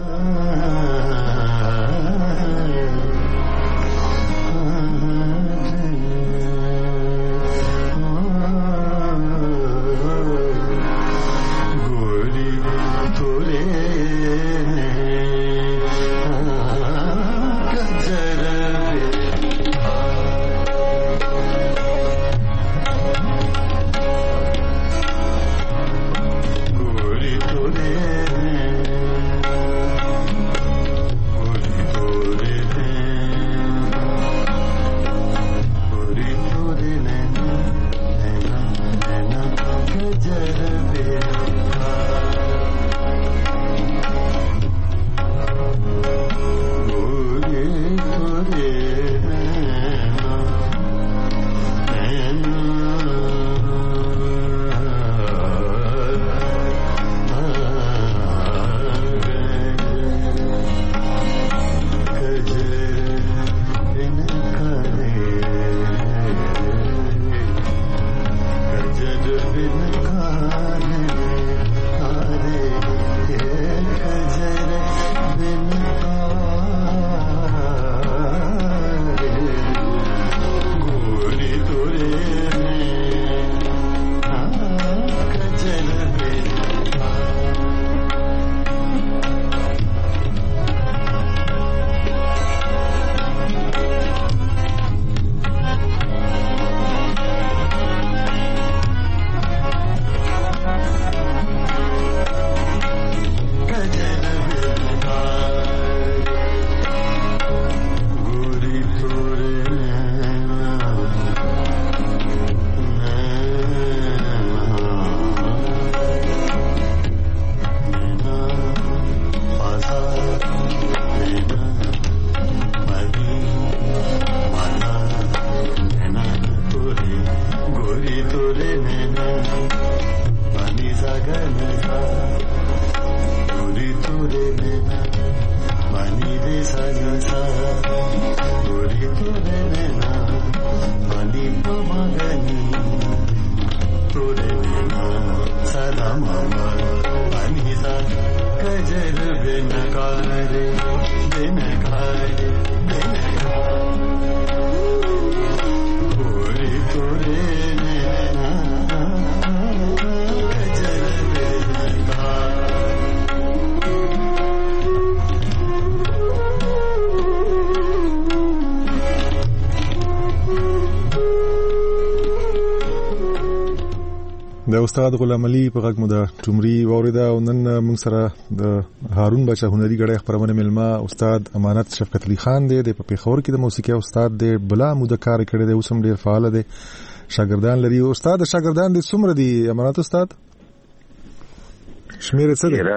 A: د استاد غلام علي په غږ مو د ټومري واوریدا او نن موږ سره د هارون بچا هنري غړي خبرونه ملما استاد امانت شفقت علي خان دی د پیښور کې د موسیقي استاد دی بلا مو د کار کړی دی اوسم ډیر فعال دی شاګردان لري استاد شاګردان دي څومره دي امانت استاد شمیر څه دی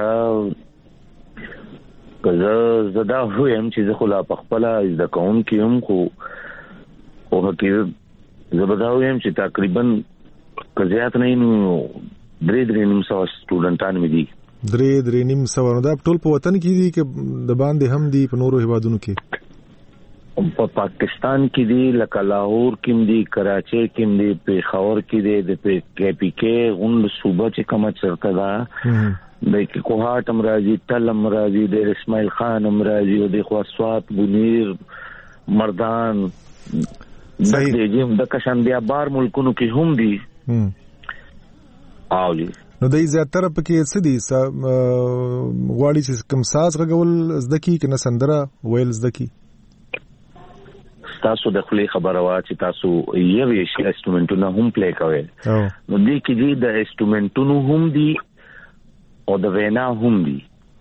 D: زه زدا هویم چې زه خلا په خپل د قوم کې هم خو او حقیقت زبدا هویم چې تقریبا کزيات نه نو درې درې نیم سو سټوډنټان مې دي
A: درې درې نیم سو نو دا ټول په وطن کې دي چې د باندې هم دي په نورو هیوادونو کې
D: په پاکستان کې دي لکه لاهور کې دي کراچي کې دي پیښور کې دي د پی پی کې غون صوبه چې کومه چرته ده د کوهات امراضي تل امراضي د اسماعیل خان امراضي او د خواسوات بنیر مردان
A: صحیح
D: دي د کشان بیا بار ملکونو کې هم دي اولی
A: نو دای زیاتره پکې څه دي غواړي چې کوم ساز غول زدکی کنه سندره ویل زدکی
D: تاسو د خپل خبره وا چې تاسو یو یې انسټرومنټونه هم پلی کوئ نو دې کې دي د انسټرومنټونو هم دي او د وینا هم دي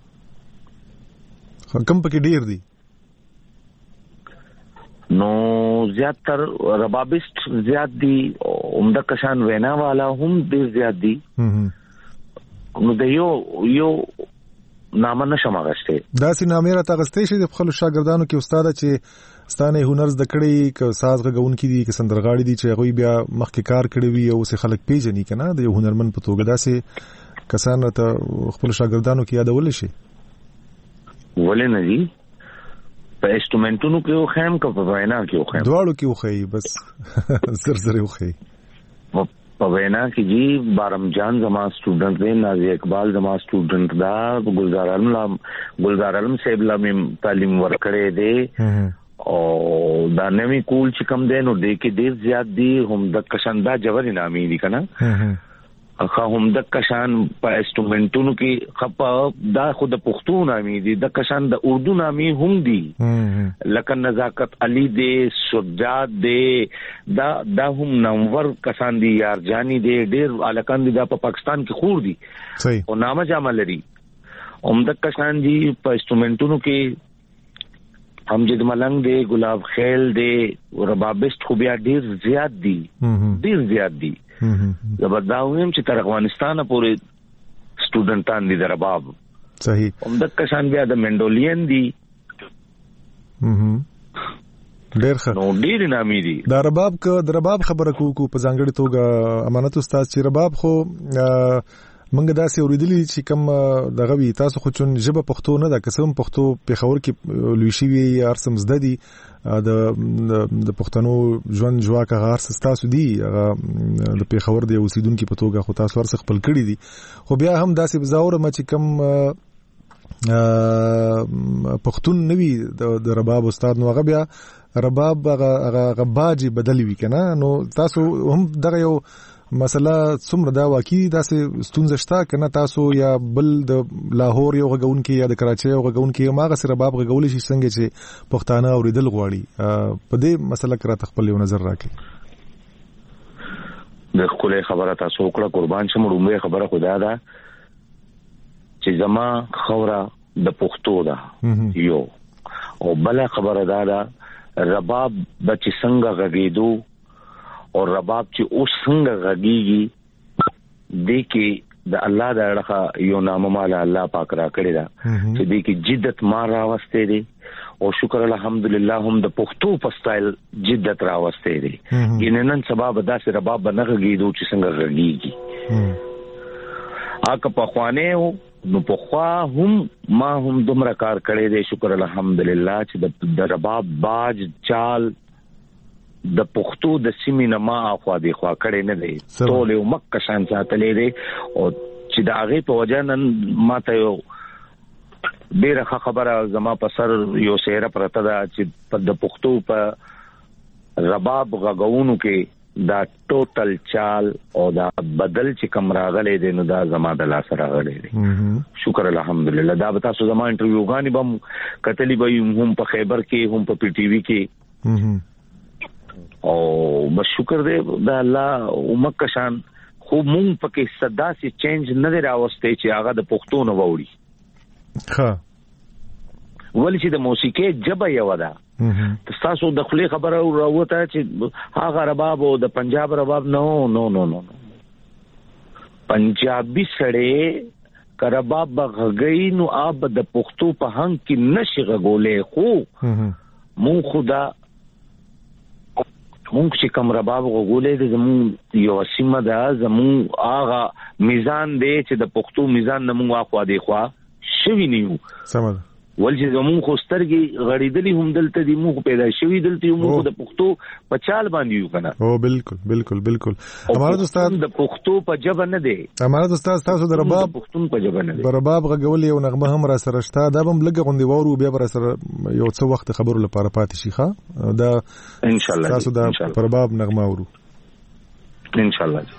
A: کوم پکې ډیر دي
D: نو زیاتر ربابست زیات دي عمده کشان وینا والا هم ډیر زیات دي نو د یو یو نامه نشم غشته
A: دا سي نامه را تغستې شي د خپل شاګردانو کې استاد چې ستانه هنر زده کړی ک ساز غون کې دي ک سندرغاړي دي چې غوي بیا مخکې کار کړی وي او سه خلک پیژني کنه د یو هنرمن په توګه داسې کسان ته خپل شاګردانو کې یادول شي
D: ولې نه دي په انسټرومنټونو کې خو خام کو په وینا کې خو خام
A: دواړو کې خو بس زر زر خو
D: پوینا کې جی بارم جان زما سټوډنټ دی، نازی اقبال زما سټوډنټ دا، گلزار علم گلزار علم صاحب لا مې تعلیم ورکړې دی او دا نوی کول چې کم دی نو دې کې ډیر زیات دی، هم د کشنده جوړ انعامي دي کنه اخا هم د کشان په انسټرومنټونو کې خپا دا خود پښتو نامي دي، د کشان د اردو نامي هم دي لکه نزاکت علي دي، سجاد دي، دا دا هم نوور کسان دي، یار جانی دي، ډیر الکان دي، دا په پاکستان کې خور دي
A: صحیح
D: او نامه جامه لري. هم د کشان دي په انسټرومنټونو کې امجد ملنګ دي، ګلاب خیل دي، ربابست خو بیا ډیر زیات دي، ډیر زیات دي. زبرداویم چې تر افغانستان پورې سټوډنټان دي د رباب
A: صحیح.
D: هم د کشان بیا د منډولین دي،
A: ډیر ښه
D: نو ډیر نامي دي.
A: دا رباب ک د رباب خبره کوو په ځانګړي توګه امانت استاد چې رباب خو منګه داسې اوریدلی چې کوم دغه وی تاسو خو چون ژبه پښتو نه ده، قسم پښتو پیښور کې لوي شي وي ارسم زده دي د د پښتنو ژوند جواکه غارس تاسو دي د پیښور د اوسیدونکو په توګه خو تاسو ورڅ خپل کړی دي، خو بیا هم داسې بزاوره ما چې کوم پښتون نوی د رباب استاد نو هغه بیا رباب هغه باج بدلی وی کنه، نو تاسو هم دغه یو مسله څومره دا واقعي داسې ستونزه شته کنه تاسو یا بل د لاهور یو غونکي یا د کراچي یو غونکي ماغه سره رباب غول شي څنګه چې پښتانه اوریدل غواړي په دې مسله کې را تخپل یو نظر راکړي.
D: د خپل خبره تاسو کړه قربان شم، رومه خبره خدا ده چې زما خوره د پښتو ده یو او بل خبره ده رباب بچ څنګه غږیدو او رباب چې اوس څنګه غږیږي د کې د الله د اړه یو نام مال الله پاک را کړی دا چې د کې جدت ما راوسته دي او شکر الحمدلله هم د پښتو په سټایل جدت راوسته دي، ګیننن سبب داسې رباب نه غږیدو چې څنګه غږیږي. اګه په خوانه نو په خوا هم ما هم دومره کار کړی دی شکر الحمدلله چې د رباب باج چال د پښتو د سیمې نه ما اخوا دی خوا کړي نه دی، ټول یو مکه شان ساتلې دی او چې د هغه په وجه نن ماته یو ډیره خبره زما په سر یو سیره پرته ده چې د پښتو په رباب غغونو کې دا ټوټل چال او دا بدل چې کوم راغلي دی نو دا زما د لاس راغلي دی شکر الحمدلله. دا به تاسو زما انټرویو غانې بم کتلی به هم په خیبر کې هم په پی ټی وی کې او بس شکر دې د الله او مکه شان خو مونږ پکې صدا سي چینج نه راوستي چې هغه د پښتو نه ووري
A: ها
D: ولې چې د موسیقي جبه یو ده تاسو د خلی خبره راوته چې هغه رباب او د پنجاب رباب نو نو نو نو پنجابي سړی کرباب بغږی نو اب د پښتو په هنګ کې نشي غولې خو مون خدا مونږ چې کوم رباب غوولې د زمون یو سیمه ده زمون آغا میزان دی چې د پښتو میزان نه مونږ اخوا دی خوا شوی نیو
A: سمه
D: ول چې زمون خو سترګي غړیدلی هم دلته دی مونږ پیدا شوی دلته یو مونږ د پښتو په چال باندې یو کنه.
A: او بالکل بالکل بالکل امانت استاد
D: د پښتو په جبه نه دی،
A: امانت استاد تاسو د رباب
D: پښتون په جبه نه دی،
A: رباب غول یو نغمه هم را سره شته دا هم لګ غوندي وورو بیا را سره یو څه وخت خبرو لپاره پاتې شي ښا دا
D: ان شاء الله
A: تاسو د رباب نغمه ورو
D: ان شاء الله.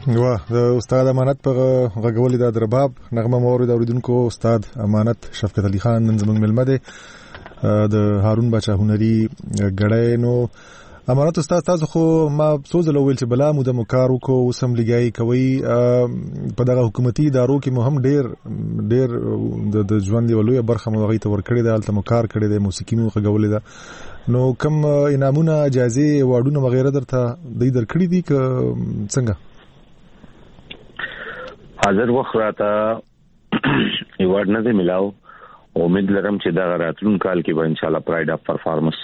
A: واه د استاد امانت په غږولې د درباب نغمه مورید اوریدونکو استاد امانت شفقت علي خان نن زموږ ملمه دی د هارون بچا هنري غړای. نو امانت استاد تاسو خو ما سوزل ویل چې بلا مو د مکارو کو وسم لګای کوي په دغه حکومتي ادارو کې مهم ډیر ډیر د ژوند یو لوی برخه مو غي ته ور کړی د الته مکار کړی د موسیقي مو غږولې ده. نو کوم انعامونه اجازه واډونه وغیرہ درته د در کړی دي ک څنګه؟
D: حاضر وخت راته ایوارډ نه دی ملاو. امید لرم چې دا راتلون کال کې به ان شاء الله پرایډ اف پرفارمنس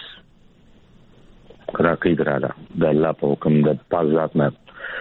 D: راکې دراله د الله په حکم د پاک ذات نه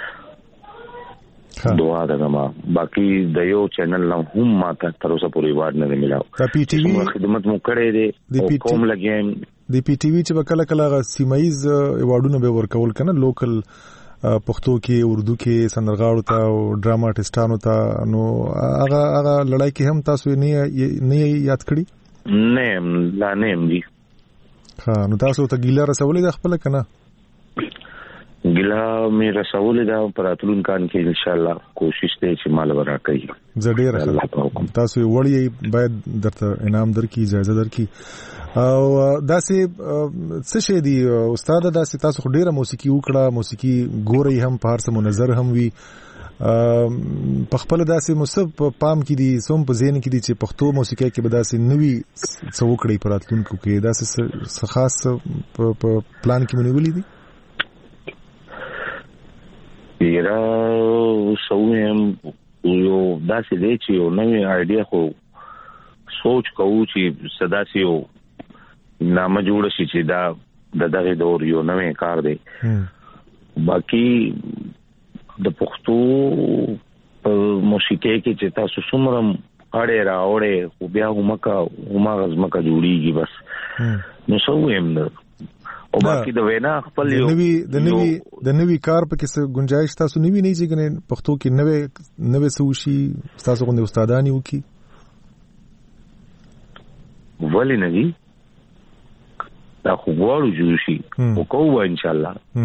D: دعا ده ما. باقي د یو چینل نه هم ماته تر اوسه پورې ایوارډ نه دی ملاو.
A: د پی ټی وی
D: خدمت مو کړې دي او کوم لګیم
A: د پی ټی وی چې کله کله سیمایز ایوارډونه به ورکول کنه لوکل پښتو کې اردو کې سندرغاړو ته او ډراما آرټستانو ته. نو هغه هغه لړای کې هم تاسو نه نه یاد کړی؟
D: نه لا نه دي.
A: ها نو تاسو ته ګیلا رسولې د خپل کنه؟
D: ګیلا مې رسولې دا پراتلون کان کې ان شاء الله کوشش ته چې مال ورا کوي.
A: زړه راځي تاسو وړي باید درته انعام درکې اجازه درکې. او داسې څه شي دي استاد داسې تاسو ډیره موسیقي وکړه موسیقي ګوري هم په هر څه منظر هم وي په خپل داسې مصب پام کې دي سوم په ذهن کې دي چې پښتو موسیقي کې به داسې نوي څه وکړي په راتلونکو کې داسې څه خاص په پلان کې مونږ دي؟
D: یرا سویم یو داسې دی چې یو نوې آیډیا خو سوچ کوو چې صدا سي یو نامه جوړ شي چې دا د دغه دور یو نوې کار دی. باقي د پښتو موسیقي کې چې تاسو څومره اړه راوړې خو بیا همکا هما غزمکا جوړیږي بس نو سویم نو او باقي د وینا خپل یو
A: نوې د نوې د نوې کار په کې څه گنجائش تاسو نوې نه چې پښتو کې نوې نوې سوشي تاسو غوښنه استادانی وکي
D: ولی نه دي دا خو غواړو جوړ شي او کوو ان شاء الله.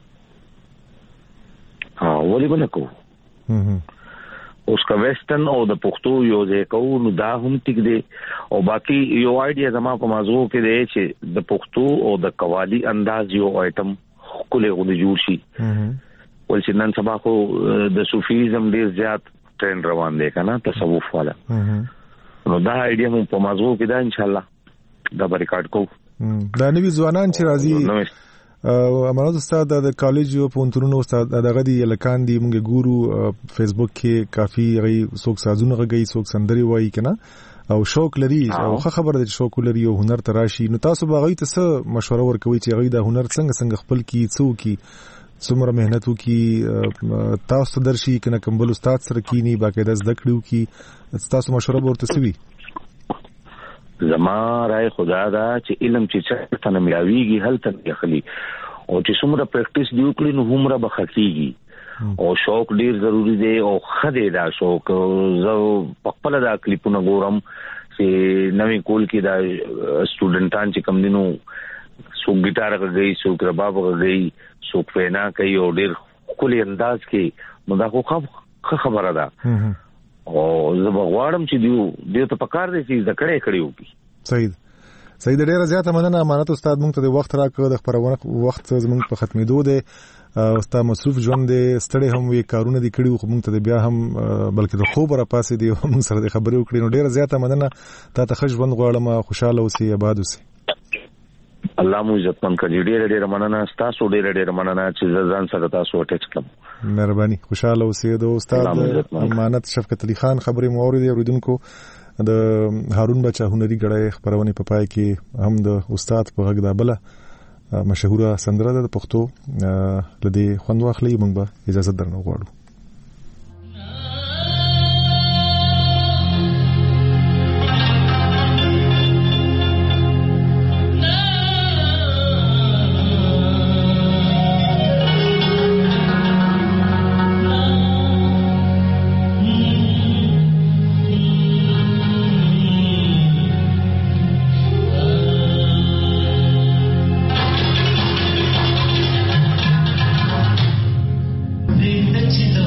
D: ها ولی به نه کوو اوس کا ویسټرن او د پښتو یو ځای کوو نو دا هم ټیک دی. او باقي یو آیډیا زما په موضوع کې دی چې د پښتو او د قوالی انداز یو آیټم کله غوډه جوړ شي. ول چې نن سبا خو د صوفیزم ډیر زیات ټرند روان دی کنه تصوف والا. نو دا آیډیا مو په موضوع کې دا ان شاء الله دا به ریکارډ کوو.
A: دا نوی ځوانان چې راځي امانت استاد د کالج او پونترونو استاد دغه دی لکان دی موږ ګورو فیسبوک کې کافي غي څوک سازونه غي څوک سندري وایي کنه او شوق لري او خبره ده چې شوق لري او هنر تراشي. نو تاسو باغی ته څه مشوره ورکوي چې غي د هنر څنګه څنګه خپل کی څو کی څومره مهنت وکي تاسو درشي کنه کمبل استاد سره کینی باقاعده زده کړو کی تاسو مشوره ورته سوي؟
D: زما راي خدا دا چې علم چې څنګه نه ملاويږي هلته نه خلی او چې څومره پریکټیس دی وکړي نو همره بخکیږي او شوق ډیر ضروری دی او خدای دا شوق زه په خپل دا کلیپونه ګورم چې نوې کول کې دا سټوډنټان چې کم دینو سو ګټار غږی سو رباب غږی سو پینا کوي او ډیر کلی انداز کې نو دا خو خبره ده او زه بغواړم چې دیو دیو ته پکار دي چې ذکرې کړیو کی.
A: صحیح صحیح ډیره زیاته مننه امانت استاد مونږ ته د وخت راکړه د خبرونه وخت زمونږ په ختمېدو دی. استاد مصروف ژوند دی ستړي هم وی کارونه دي کړیو خو مونږ ته بیا هم بلکې د خوب را پاسې دی هم سره د خبرې وکړي. نو ډیره زیاته مننه تا ته ښه ژوند غواړم خوشاله اوسې آباد اوسې.
D: الله مو عزت من کړي ډیره ډیره مننه تاسو ډیره ډیره مننه چې ځان سره تاسو اٹیچ کړم.
A: مهرباني خوشاله اوسې. د استاد امانت شفقت علي خان خبرې مو اوریدې اوریدونکو د هارون بچا هنري غړای خبرونه په پای کې هم د استاد په غږ دا بل مشهوره سندره د پښتو لدی خوند واخلي موږ به اجازه درنه غواړو.
E: Did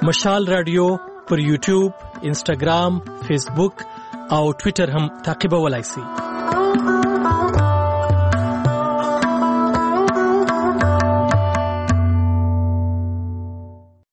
E: مشال رادیو پر یوټیوب، انسټاګرام، فیسبوک او ټوئیټر هم تعقیبولای شئ.